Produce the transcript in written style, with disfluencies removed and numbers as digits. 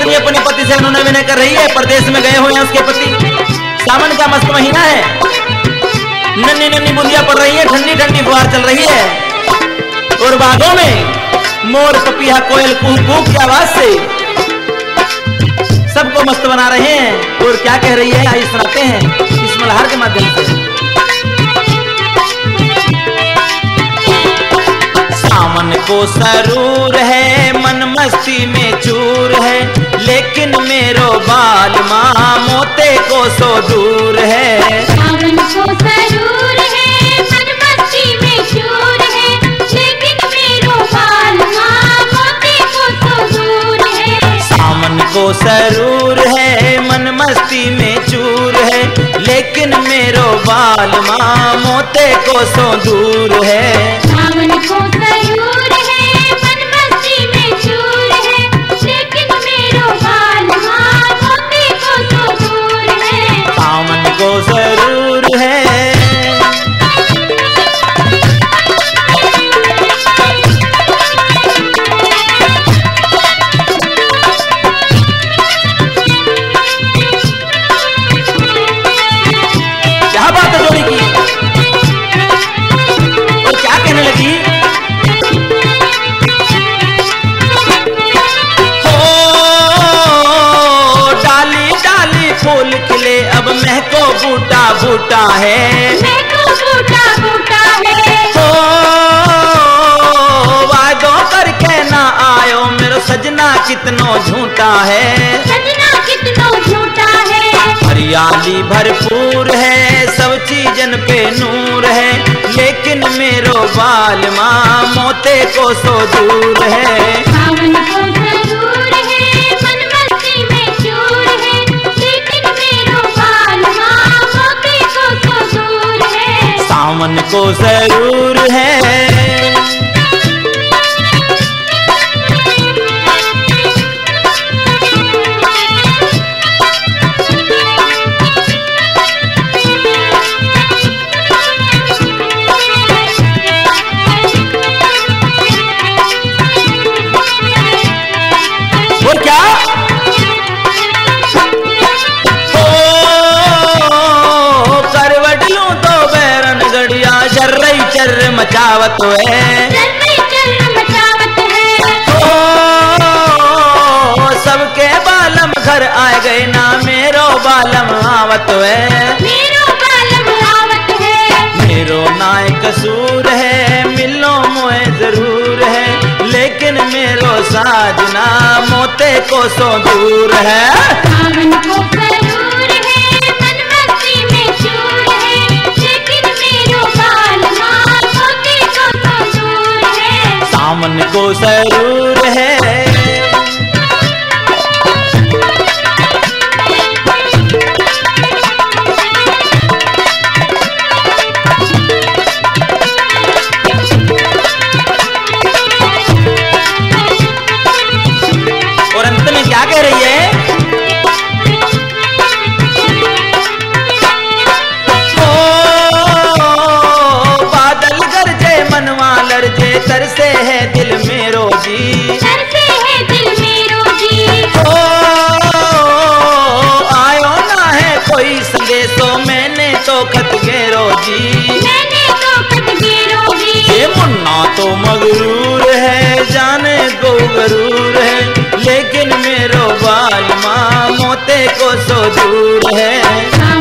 पत्नी अपने पति से उन्होंने विनय कर रही है, परदेश में गए हुए हैं उसके पति। सावन का मस्त महीना है, नन्ही नन्ही बूंदियां पड़ रही है, ठंडी ठंडी फुहार चल रही है और बागों में मोर पपीहा कोयल कूक कूक की आवाज से सबको मस्त बना रहे हैं। और क्या कह रही है, आइए सुनाते हैं इस मल्हार के माध्यम से। सावन को सरूर है, मन मस्ती में चूर है, लेकिन मेरो बाल माँ मोते को सो दूर है। सावन को सरूर है, मन मस्ती में चूर है, लेकिन मेरो बाल माँ मोते को सो दूर है। सावन को सरूर है, मन मस्ती में चूर है, लेकिन मेरो बाल माँ मोते को सो दूर है। सावन को सरूर है, मन मस्ती में चूर है, लेकिन मेरो बाल माँ मोते को सो दूर है। सावन को सरूर है। क्या बात है जोड़ी की, और क्या कहने लगी, डाली डाली फूल खिले अब महको बूटा बूटा है, महको बूटा बूटा है। वादों करके ना आयो मेरो सजना कितनो झूठा है, सजना कितनो झूठा है। हरियाली भरपूर है, सब चीजन पे नूर है, लेकिन मेरो बाल माँ मोते को सो दूर है। सावन को सरूर है, मन मस्ती में चूर है, लेकिन मेरो बाल माँ मोते को सो दूर है। सावन को जरूर है। और क्या करवट लूं तो बैरन गड़िया जर्रई चर्र मचावत है, चल चल मचावत है। सबके बालम घर आए गए ना मेरो बालम आवत है, मेरो बालम आवत है। मेरो नाय कसूर है, मिलो मोए जरूर है, लेकिन मेरो साजना मोते को सो दूर है। सावन को सरूर है, मन मस्ती में चूर है, लेकिन मेरो बाल माँ मोते को सो दूर है। सावन को जरूर है। और अंत में क्या कह रही है, बादल गरजे मनवा लरजे, तरसे है दिल मेरो जी, तरसे है दिल मेरो जी। आयो ना है कोई संदेशो, मैंने तो खत गेरो जी, मैंने तो खत गेरो जी। ये मुन्ना तो मगरूर है, जाने को गरूर है, लेकिन मेरो बाल माँ मोते को सो दूर है।